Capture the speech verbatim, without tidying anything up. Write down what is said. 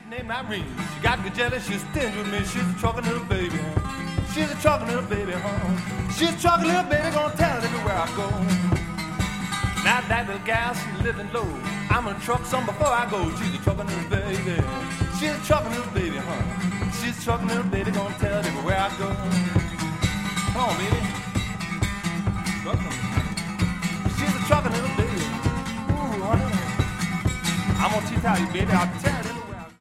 named Irene. She got me jealous, she's stingy with me. She's a truckin' little baby, huh? She's a truckin' little baby, huh? She's a truckin' little baby, gonna tell it everywhere I go. Now that little gal, she's living low. I'm gonna truck some before I go. She's a truckin' little baby. She's a truckin' little baby, huh? She's a truckin' little baby, gonna tell it everywhere I go. Come on, baby. She's a truckin' little baby. Ooh, honey. I'm gonna teach how you, baby. I'll tell